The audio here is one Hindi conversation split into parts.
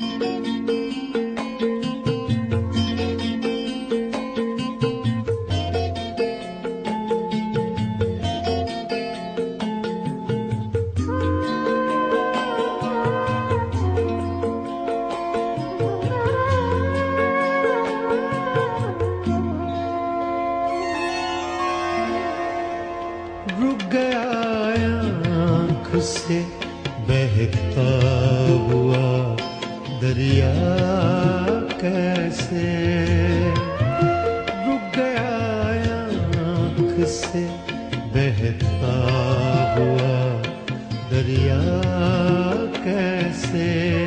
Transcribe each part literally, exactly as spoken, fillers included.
रुक गया आँख से बहता हुआ दरिया कैसे, रुक गया आँख से बहता हुआ दरिया कैसे।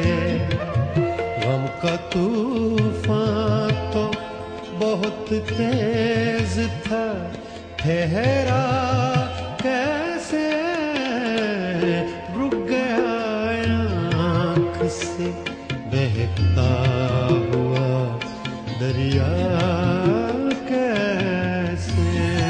गम का तूफान तो बहुत तेज था, ठहरा कैसे, रुक गया आँख से बहता हुआ दरिया कैसे।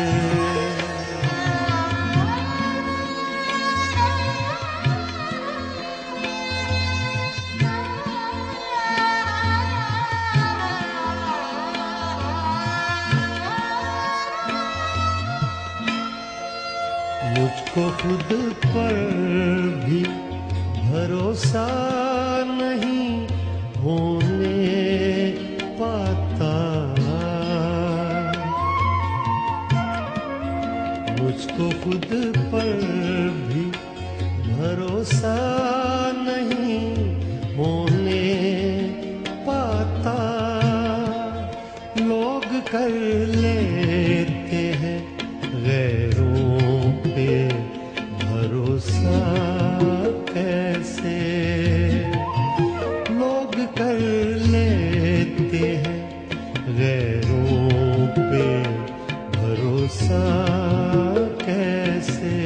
मुझको खुद पर भी भरोसा नहीं होने पाता, मुझको खुद पर भी भरोसा नहीं होने पाता। लोग कर लेते हैं गैरों पे भरोसा कैसे, लोग कर लेते हैं गैरों पे भरोसा कैसे।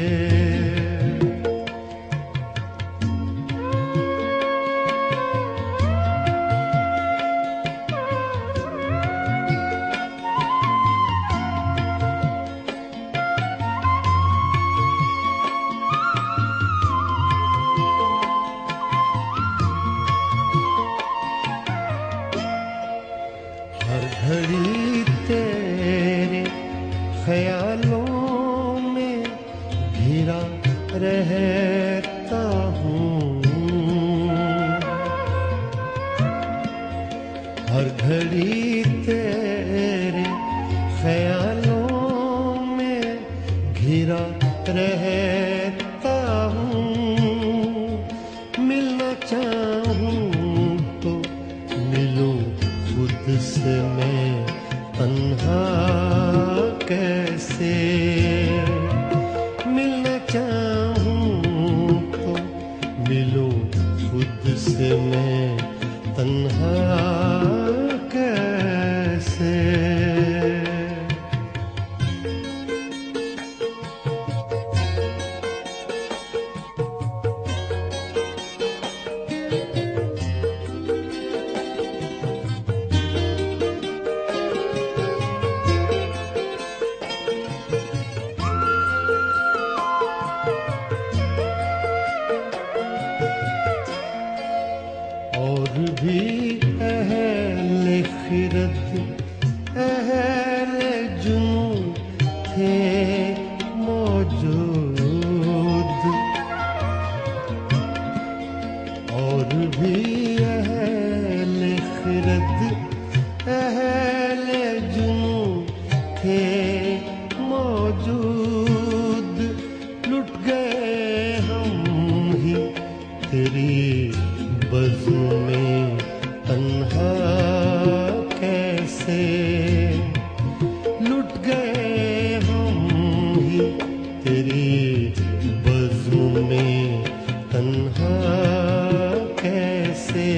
हर घड़ी तेरे ख्यालों में घिरा रहता हूँ, हर घड़ी तेरे ख्यालों में घिरा रहता हूँ। मिलना चाहूँ तो मिलूं खुद से मैं तन्हा कैसे, मिलना चाहूँ तो मिलूं खुद से मैं तन्हा कैसे। और भी अहले खिरत अहले जुनून थे मौजूद, और भी अहले खिरत अहले जुनून थे मौजूद। लुट गए हम ही तेरी बज़्म में तन्हा कैसे, लुट गए हम ही तेरी बज़्म में तन्हा कैसे।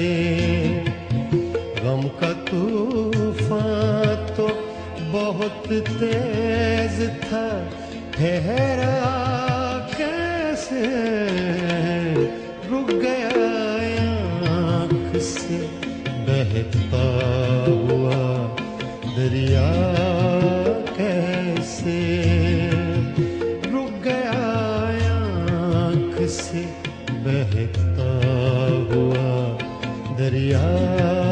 गम का तूफान तो बहुत तेज था, ठहरा कैसे, रुक गया आँख से बहता हुआ दरिया कैसे, रुक गया आँख से बहता हुआ दरिया